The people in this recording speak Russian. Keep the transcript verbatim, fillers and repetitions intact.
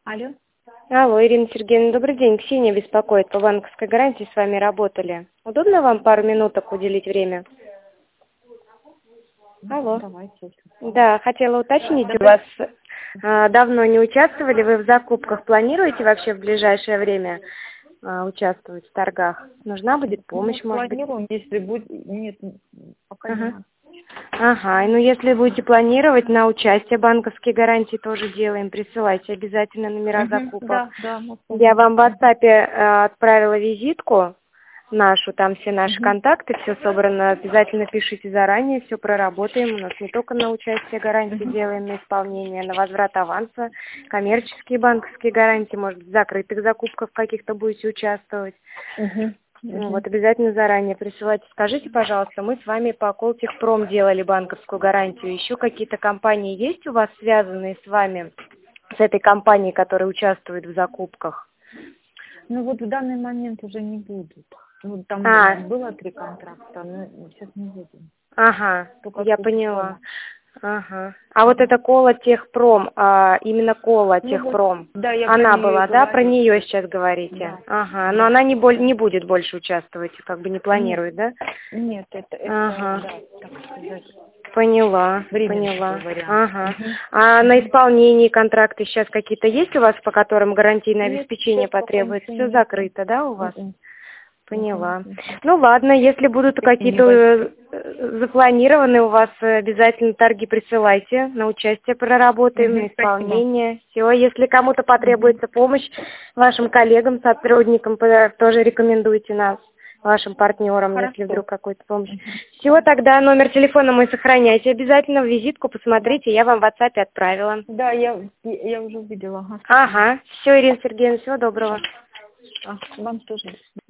Алло. Алло, Ирина Сергеевна, добрый день. Ксения беспокоит, по банковской гарантии с вами работали. Удобно вам пару минуток уделить время? Алло. Давайте. Да, хотела уточнить, Да, у вас а, давно не участвовали вы в закупках? Планируете вообще в ближайшее время а, участвовать в торгах? Нужна будет помощь, ну, может быть? планируем, если будет... Нет, пока не Ага. надо. Ага, ну если будете планировать на участие, банковские гарантии тоже делаем. Присылайте обязательно номера Мгм, закупок. да, да, мы Я помним. вам в WhatsApp э, отправила визитку нашу, там все наши Мгм, контакты, все собрано. Обязательно пишите заранее, все проработаем. У нас не только на участие гарантии мгм, делаем, на исполнение, на возврат аванса, коммерческие банковские гарантии, может, в закрытых закупках каких-то будете участвовать. мгм, Ну, мгм. вот обязательно заранее присылайте. Скажите, пожалуйста, мы с вами по Колтехпром делали банковскую гарантию. Еще какие-то компании есть у вас, связанные с вами, с этой компанией, которая участвует в закупках? Ну вот в данный момент уже не будут. Ну, там А, было три контракта, но сейчас не будем. ага, Только я Колтехпрома. поняла. Ага. А вот это Кола Техпром, а, именно Кола Ну вот, Техпром, да, я про она нее и была, да? Про говорю. нее сейчас говорите? Да, Ага, но да. она не, боль, не будет больше участвовать, как бы не Нет, планирует, да? нет, это, это, Ага. да, так сказать, Поняла, временный поняла. такой вариант. Ага. Мгм, А на мгм. исполнении контракты сейчас какие-то есть у вас, по которым гарантийное Нет, обеспечение сейчас пока потребуется? ничего Все нету. закрыто, да, у вас? Мгм, мгм, Поняла. мгм. Ну ладно, если будут Такие какие-то небольшие. э, запланированы у вас, э, обязательно торги присылайте, на участие проработаем, на Мгм, спасибо. исполнение. Все, если кому-то Мгм, потребуется помощь, вашим коллегам, сотрудникам, по- тоже рекомендуйте нас, вашим партнерам, если хорошо. вдруг какую-то помощь. Мгм, Все, тогда номер телефона мой сохраняйте, обязательно визитку да. посмотрите, я вам в WhatsApp отправила. Да, я, я уже увидела. Ага, спасибо. Ага, все, Ирина Сергеевна, всего доброго. А, вам тоже.